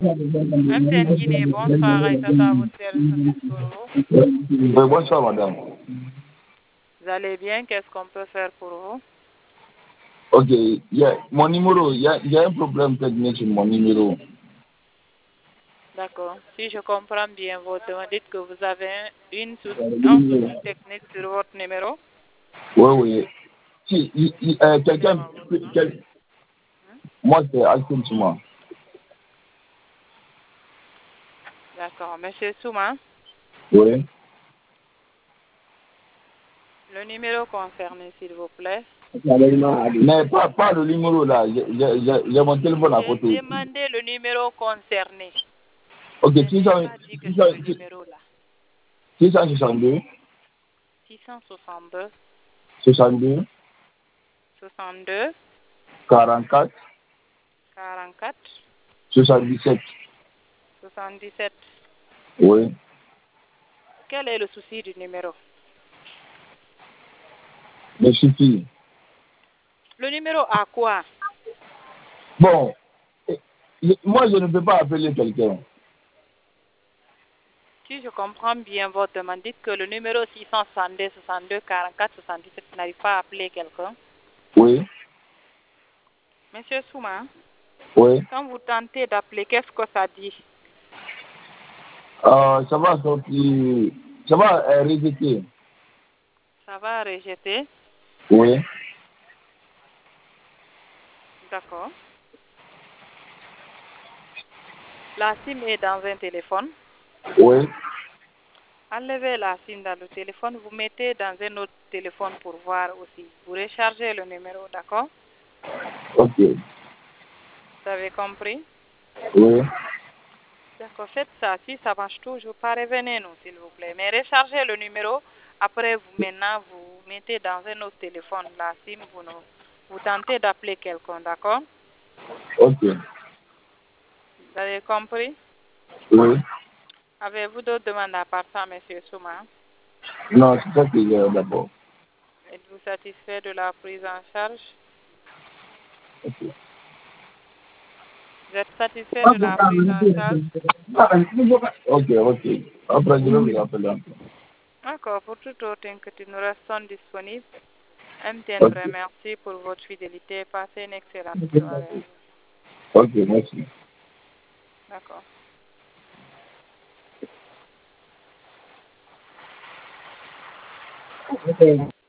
MTN Guinée, bonsoir, Aïssata, votre service pour vous. Oui, bonsoir, madame. Vous allez bien? Qu'est-ce qu'on peut faire pour vous? Ok, mon numéro, il y a un problème technique sur mon numéro. D'accord. Si je comprends bien, vous dites que vous avez un souci technique sur votre numéro. Oui, oui. Si, quelqu'un, Donnez-moi votre nom. moi, c'est Alcim Souma. D'accord. Monsieur Souma, Oui. le numéro concerné, s'il vous plaît. Mais pas le numéro là, j'ai mon téléphone à J'ai côté. demandé le numéro concerné. Ok, Je n'ai pas dit que c'est le numéro là. 662, 662 62, 62 44, 44 77. 77. Oui. Quel est le souci du numéro? Mais suffit. Le numéro a quoi? Bon, moi, je ne peux pas appeler quelqu'un. Si je comprends bien votre demande, dites que le numéro 662 62 44 77 n'arrive pas à appeler quelqu'un. Oui. Monsieur Souma, Oui. quand vous tentez d'appeler, qu'est-ce que ça dit? Ça va sortir, ça va rejeter. Ça va rejeter. Oui. D'accord. La SIM est dans un téléphone. Oui. Enlevez la SIM dans le téléphone, vous mettez dans un autre téléphone pour voir aussi. Vous rechargez le numéro, d'accord? Ok. Vous avez compris? Oui. D'accord, faites ça. Si ça marche toujours pas, revenez-nous, s'il vous plaît. Mais rechargez le numéro. Après, maintenant, vous mettez dans un autre téléphone la SIM. Vous tentez d'appeler quelqu'un, d'accord? Ok. Vous avez compris? Oui. Avez-vous d'autres demandes à part ça, monsieur Souma? Non, c'est ça que j'ai d'abord. Êtes-vous satisfait de la prise en charge? Ok. Vous êtes satisfait de la prise en charge? Ok, ok. Après, je vais vous rappeler encore. D'accord, pour toute autre inquiétude, nous restons disponibles. MTN vous Ok. remercie pour votre fidélité. Passez une excellente soirée. Ok, merci. D'accord. Ok.